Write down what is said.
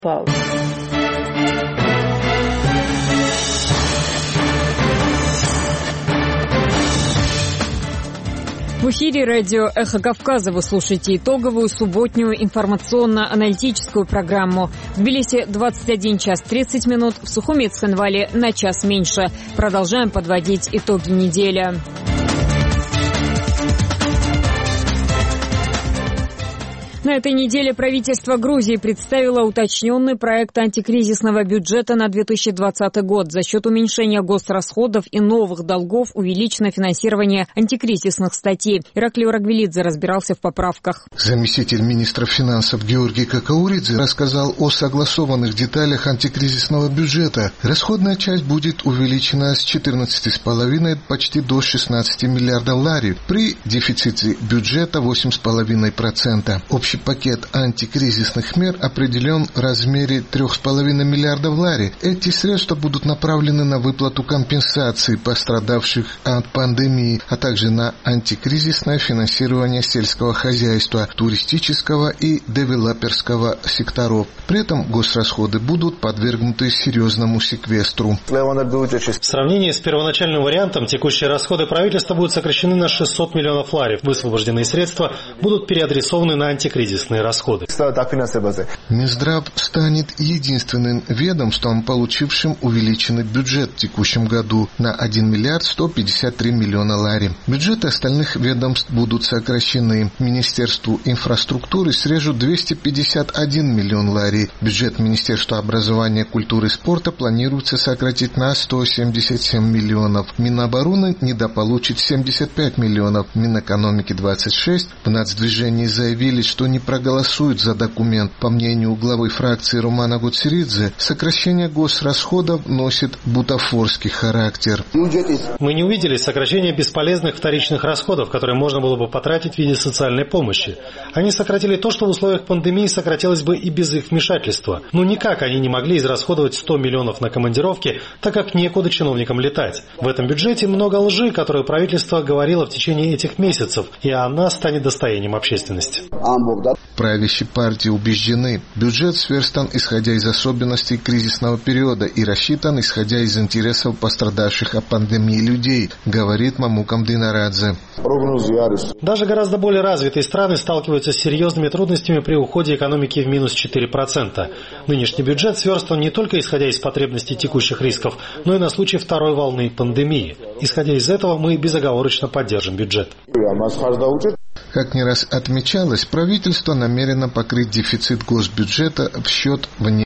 Пауза. В эфире радио «Эхо Кавказа» вы слушаете итоговую субботнюю информационно-аналитическую программу. В Тбилиси 21 час 30 минут, в Сухуми и Цхинвале на час меньше. Продолжаем подводить итоги недели. На этой неделе правительство Грузии представило уточненный проект антикризисного бюджета на 2020 год. За счет уменьшения госрасходов и новых долгов увеличено финансирование антикризисных статей. Ираклий Урагвелидзе разбирался в поправках. Заместитель министра финансов Георгий Какауридзе рассказал о согласованных деталях антикризисного бюджета. Расходная часть будет увеличена с 14,5 почти до 16 миллиардов лари при дефиците бюджета 8,5%. Общий пакет антикризисных мер определен в размере 3,5 миллиардов лари. Эти средства будут направлены на выплату компенсаций пострадавших от пандемии, а также на антикризисное финансирование сельского хозяйства, туристического и девелоперского секторов. При этом госрасходы будут подвергнуты серьезному секвестру. В сравнении с первоначальным вариантом, текущие расходы правительства будут сокращены на 600 миллионов лари. Высвобожденные средства будут переадресованы на антикризисные расходы. Минздрав станет единственным ведомством, получившим увеличенный бюджет в текущем году на 1 миллиард 153 миллиона лари. Бюджеты остальных ведомств будут сокращены. Министерству инфраструктуры срежут 251 миллион лари. Бюджет Министерства образования, культуры и спорта планируется сократить на 177 миллионов. Минобороны недополучит 75 миллионов. Минэкономики 26. В нацдвижении заявили, что не проголосуют за документ. По мнению главы фракции Романа Гуцеридзе, сокращение госрасходов носит бутафорский характер. Мы не увидели сокращения бесполезных вторичных расходов, которые можно было бы потратить в виде социальной помощи. Они сократили то, что в условиях пандемии сократилось бы и без их вмешательства. Но никак они не могли израсходовать 100 миллионов на командировки, так как некуда чиновникам летать. В этом бюджете много лжи, которую правительство говорило в течение этих месяцев, и она станет достоянием общественности. Правящие партии убеждены, бюджет сверстан исходя из особенностей кризисного периода и рассчитан исходя из интересов пострадавших от пандемии людей, говорит Мамукам Динарадзе. Даже гораздо более развитые страны сталкиваются с серьезными трудностями при уходе экономики в минус 4%. Нынешний бюджет сверстан не только исходя из потребностей текущих рисков, но и на случай второй волны пандемии. Исходя из этого, мы безоговорочно поддержим бюджет. Как не раз отмечалось, правительство намерено покрыть дефицит госбюджета в счет